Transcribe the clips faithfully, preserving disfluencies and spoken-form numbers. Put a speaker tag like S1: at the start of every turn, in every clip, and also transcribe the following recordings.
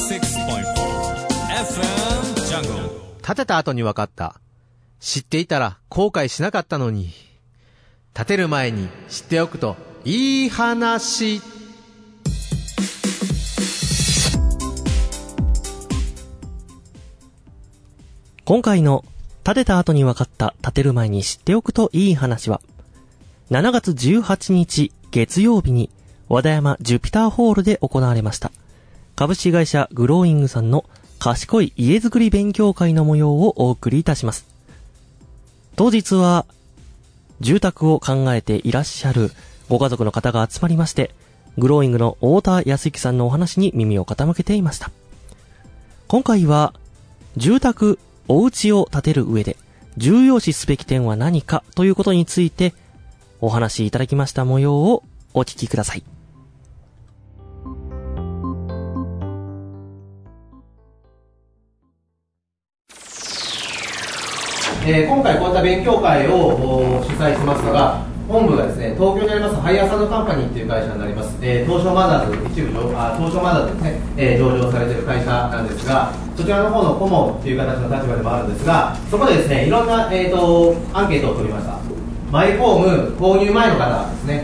S1: 建てた後に分かった。知っていたら後悔しなかったのに。建てる前に知っておくといい話。
S2: 今回の建てた後に分かった建てる前に知っておくといい話は、しちがつじゅうはちにち月曜日に和田山ジュピターホールで行われました株式会社グローイングさんの賢い家づくり勉強会の模様をお送りいたします。当日は住宅を考えていらっしゃるご家族の方が集まりまして、グローイングの太田康之さんのお話に耳を傾けていました。今回は住宅、お家を建てる上で重要視すべき点は何かということについてお話しいただきました模様をお聞きください。
S3: えー、今回こういった勉強会を主催しますのが、本部がですね、東京にありますハイアーサンドカンパニーという会社になります。えー、東証マザーズ一部上あ東証マザーズですね、えー、上場されている会社なんですが、そちらの方の顧問という形の立場でもあるんですが、そこでですね、いろんな、えー、とアンケートを取りました。マイホーム購入前の方ですね、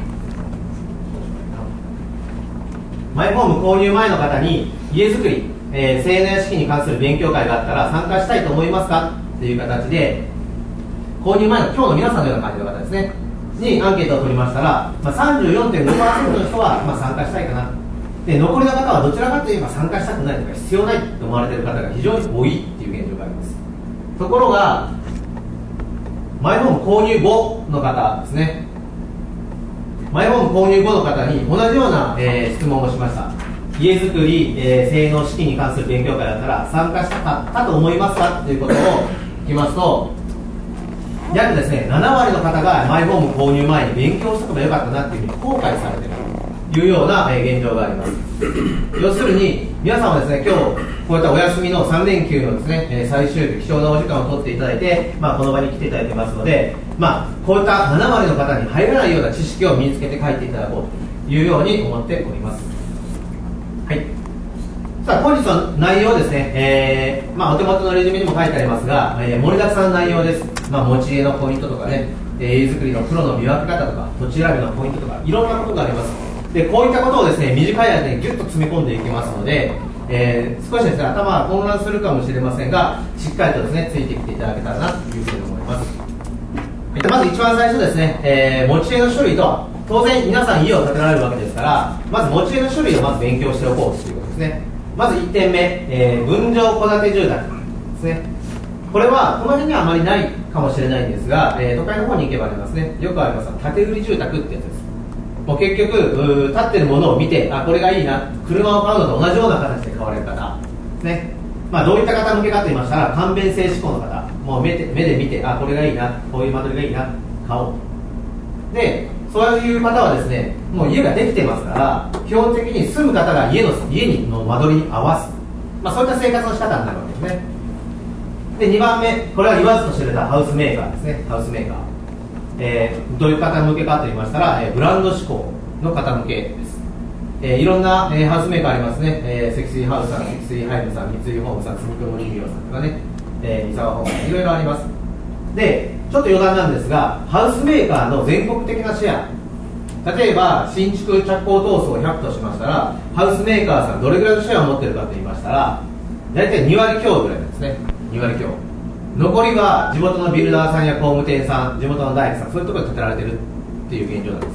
S3: マイホーム購入前の方に家づくり、えー、生年式に関する勉強会があったら参加したいと思いますかという形で、購入前の今日の皆さんのような感じの方ですねにアンケートを取りましたら、まあ、さんじゅうよんてんごパーセント の人は、まあ、参加したいかな、で残りの方はどちらかといえば参加したくないとか必要ないと思われている方が非常に多いという現状があります。ところがマイホーム購入後の方ですね、マイホーム購入後の方に同じような、えー、質問をしました。家づくり、えー、性能式に関する勉強会だったら参加したかったと思いますかということを聞きますと、約ですねななわりの方がマイホーム購入前に勉強しとけばよかったなっていうふうに後悔されているというような、えー、現状があります。要するに皆さんはですね、今日こういったお休みのさんれんきゅうのですね、えー、最終日貴重なお時間を取っていただいて、まあ、この場に来ていただいてますので、まあ、こういったななわりの方に入らないような知識を身につけて帰っていただこうというように思っております。はい。さあ本日の内容ですね、えーまあ、お手元のレジュメにも書いてありますが、えー、盛りだくさんの内容です。まあ、持ち家のポイントとかね、えー、家づくりのプロの見分け方とか土地選びのポイントとかいろんなことがあります。でこういったことをですね短い間にギュッと詰め込んでいきますので、えー、少しですね頭は混乱するかもしれませんが、しっかりとですねついてきていただけたらなというふうに思います。まず一番最初ですね、えー、持ち家の種類とは、当然皆さん家を建てられるわけですから、まず持ち家の種類をまず勉強しておこうということですね。まずいってんめ、えー、分譲戸建て住宅ですね。これはこの辺にはあまりないかもしれないんですが、えー、都会の方に行けばありますね。よくあります建て売り住宅ってやつです。もう結局建ってるものを見て、あこれがいいな、車を買うのと同じような形で買われる方ですね。まあ、どういった方向けかと言いましたら、簡便性志向の方、もう目で、目で見て、あこれがいいな、こういう間取りがいいな、買おうで、そういう方はですね、もう家ができてますから、基本的に住む方が家の家にの間取りに合わす、まあ、そういった生活の仕方になるわけですね。でにばんめ、これは言わずと知れたハウスメーカーですね。ハウスメーカー、えー、どういう方向けかと言いましたら、えー、ブランド志向の方向けです。えー、いろんな、えー、ハウスメーカーありますね。えー、積水ハウスさん、積水ハイムさん、三井ホームさん、住友林業さんとかね、えー、伊沢ホームさん、いろいろあります。でちょっと余談なんですが、ハウスメーカーの全国的なシェア、例えば新築着工棟数をひゃくとしましたら、ハウスメーカーさんどれぐらいのシェアを持っているかと言いましたら、大体にわり強ぐらいなんですね。にわり強。残りは地元のビルダーさんや工務店さん、地元の大工さん、そういうところで建てられてるっていう現状なんです。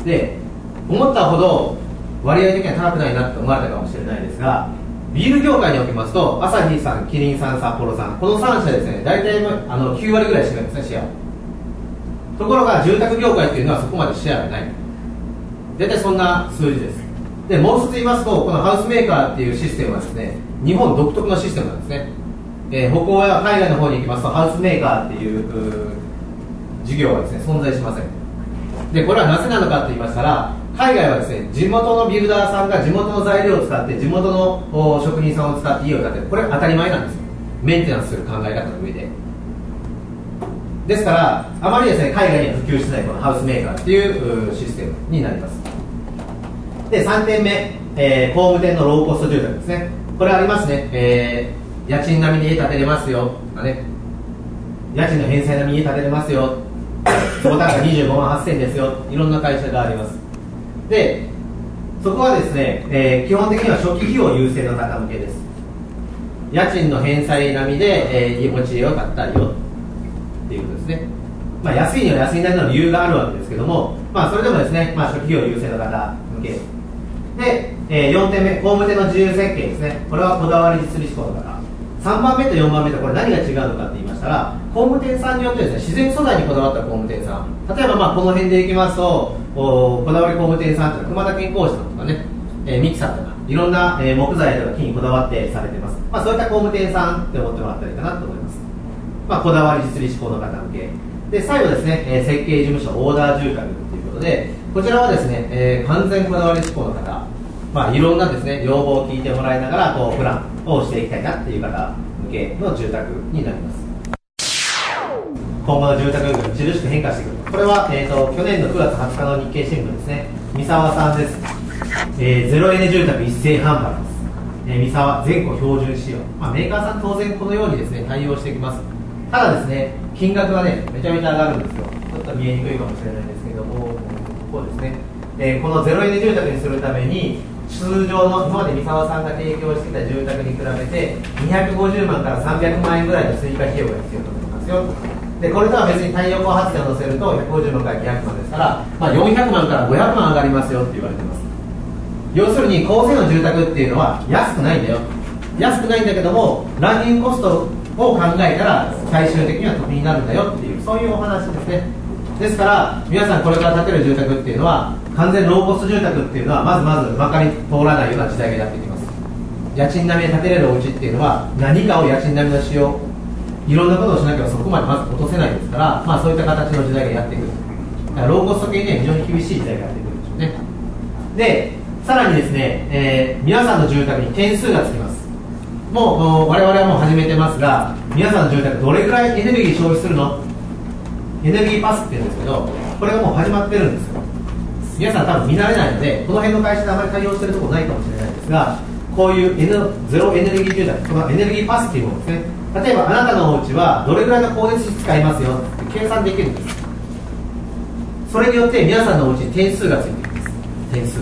S3: で思ったほど割合的には高くないなと思われたかもしれないですが、ビール業界におきますと、アサヒさん、キリンさん、札幌さん、このさん社ですね、大体あのきゅうわりぐらい占めるんですね、シェア。ところが住宅業界っていうのはそこまでシェアがない、大体そんな数字です。でもう一つ言いますと、このハウスメーカーっていうシステムはですね、日本独特のシステムなんですね。えー、北欧や海外の方に行きますと、ハウスメーカーっていう事業はですね存在しません。でこれはなぜなのかと言いましたら、海外はですね、地元のビルダーさんが地元の材料を使って地元の職人さんを使って家を建てる、これは当たり前なんですよ。メンテナンスする考え方の上で。ですからあまりですね海外には普及してないこのハウスメーカーっていうシステムになります。でさんてんめ、えー、工務店のローコスト住宅ですね。 これありますね、えー、家賃並みで家建てれますよとかね、家賃の返済並みに家建てれますよ、その単価にじゅうごまんはっせんですよ、いろんな会社があります。で、そこはですね、えー、基本的には初期費用優先の方向けです。家賃の返済並みで、えー、持ち家を買ったりよっていうことですね。まあ、安いには安いなりの理由があるわけですけども、まあ、それでもですね、まあ、初期費用優先の方向けで、えー、よんてんめ、工務店の自由設計ですね。これはこだわり実利志向の方。さんばんめとよんばんめとこれ何が違うのかって言いましたら、工務店さんによってですね、自然素材にこだわった工務店さん、例えばまあこの辺でいきますと、こだわり工務店さんというのは熊田健康室さんとかね、えー、ミキサーとかいろんな、えー、木材とか木にこだわってされてます。まあ、そういった工務店さんって思ってもらったらいいかなと思います。まあ、こだわり実利志向の方向けで、最後ですね、えー、設計事務所オーダー住宅ということで、こちらはですね、えー、完全こだわり志向の方、まあ、いろんなですね要望を聞いてもらいながらこうプランをしていきたいなっていう方向けの住宅になります。今後の住宅が著しく変化してくる。これは、えー、と去年のくがつはつかの日経新聞ですね。三沢さんです。えー、ゼロエネ住宅一斉販売です。えー、三沢全国標準仕様、まあ、メーカーさん当然このようにですね対応していきます。ただですね、金額がねめちゃめちゃ上がるんですよ。ちょっと見えにくいかもしれないですけども、こうですね、えー、このゼロエネ住宅にするために通常の今まで三沢さんが提供してきた住宅に比べてにひゃくごじゅうまんからさんびゃくまんえんぐらいの追加費用が必要となりますよ。でこれとは別に太陽光発電を乗せるとひゃくごじゅうまんからにひゃくまんですから、まあ、よんひゃくまんからごひゃくまん上がりますよって言われてます。要するに高性能住宅っていうのは安くないんだよ。安くないんだけどもランニングコストを考えたら最終的には得になるんだよっていう、そういうお話ですね。ですから皆さんこれから建てる住宅っていうのは完全ローコスト住宅っていうのはまずまずまかり通らないような時代がやってきます。家賃並みで建てれるお家っていうのは何かを家賃並みの使用、いろんなことをしなければそこまでまず落とせないですから、まあ、そういった形の時代がやってくる。だからローコスト系には非常に厳しい時代がやってくるんでしょうね。でさらにですね、えー、皆さんの住宅に点数がつきます。もう、もう我々はもう始めてますが、皆さんの住宅どれぐらいエネルギー消費するの、エネルギーパスっていうんですけど、これがもう始まってるんですよ。皆さん多分見慣れないのでこの辺の会社であまり対応してるところないかもしれないんですが、こういう N ゼロエネルギー住宅、このエネルギーパスっていうものですね。例えばあなたのお家はどれぐらいの光熱費使いますよって計算できるんです。それによって皆さんのお家に点数がついています。点数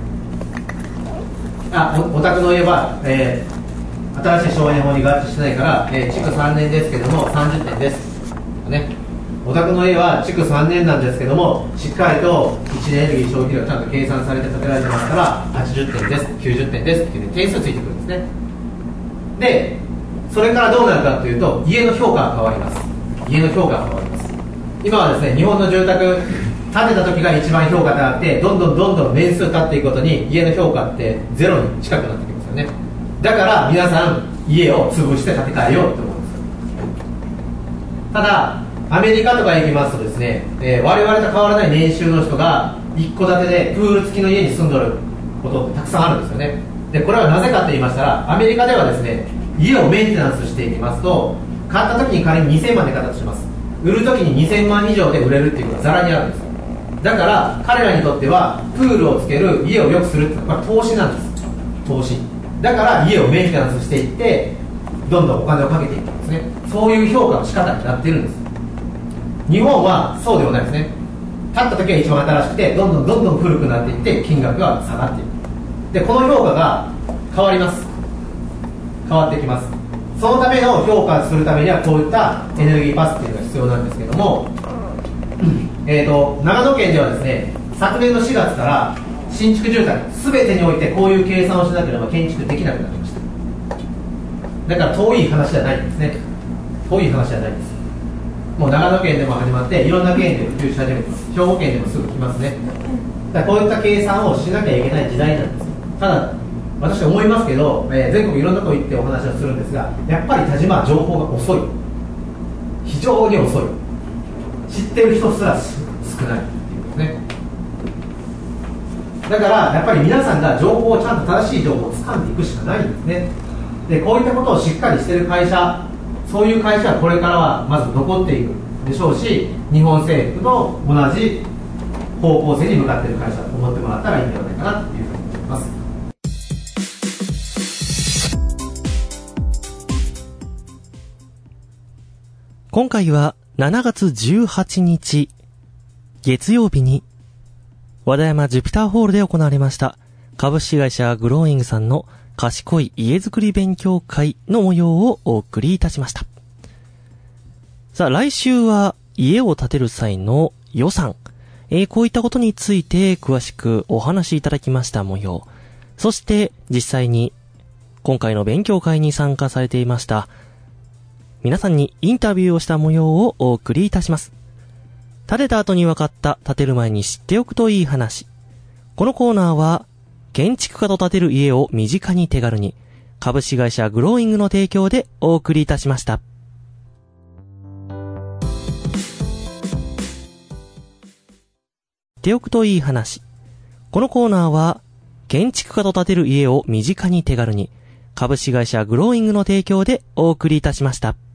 S3: あ お, お宅の家は、えー、新しい省エネ法に合致してないから、えー、築さんねんですけどもさんじゅってんですね。お宅の家は築さんねんなんですけどもしっかりといちねんエネルギー消費量がちゃんと計算されて建てられてますからはちじゅってんですきゅうじゅってんですっていう、ね、点数ついてくるんですね。でそれからどうなるかというと家の評価が変わります。家の評価が変わります。今はですね日本の住宅建てた時が一番評価高くてどんどんどんどん年数経っていくことに家の評価ってゼロに近くなってきますよね。だから皆さん家を潰して建て替えようと思うんですよ。ただアメリカとか行きますとですね、えー、我々と変わらない年収の人が一戸建てでプール付きの家に住んどることってたくさんあるんですよね。でこれはなぜかと言いましたら、アメリカではですね家をメンテナンスしていきますと買った時に仮ににせんまんで買ったとします。売る時ににせんまん以上で売れるっていうことがざらにあるんですよ。だから彼らにとってはプールをつける家を良くするっていうのは投資なんです。投資だから家をメンテナンスしていってどんどんお金をかけていくんですね。そういう評価の仕方になっているんです。日本はそうではないですね。建った時は一番新しくてどんどんどんどん古くなっていって金額が下がっていく。でこの評価が変わります。変わってきます。そのための評価するためにはこういったエネルギーパスっていうのが必要なんですけども、えーと長野県ではですね昨年のしがつから新築住宅全てにおいてこういう計算をしなければ建築できなくなりました。だから遠い話じゃないんですね。遠い話じゃないんです。もう長野県でも始まっていろんな県で普及し始めてます。兵庫県でもすぐ来ますね。だからこういった計算をしなきゃいけない時代なんです。ただ私は思いますけど、えー、全国いろんなところ行ってお話をするんですが、やっぱり田島は情報が遅い。非常に遅い。知ってる人すら少ないっていうことですね。だからやっぱり皆さんが情報をちゃんと正しい情報を掴んでいくしかないんですね。でこういったことをしっかりしている会社、そういう会社はこれからはまず残っていくでしょうし、日本政府と同じ方向性に向かっている会社だと思ってもらったらいいんではないかなというふうに思います。
S2: 今回はしちがつじゅうはちにち月曜日に和田山ジュピターホールで行われました株式会社グローイングさんの賢い家づくり勉強会の模様をお送りいたしました。さあ来週は家を建てる際の予算、えー、こういったことについて詳しくお話しいただきました模様。そして実際に今回の勉強会に参加されていました皆さんにインタビューをした模様をお送りいたします。建てた後に分かった建てる前に知っておくといい話。このコーナーは建築家と建てる家を身近に手軽に株式会社グローイングの提供でお送りいたしました。知っておくといい話。このコーナーは建築家と建てる家を身近に手軽に株式会社グローイングの提供でお送りいたしました。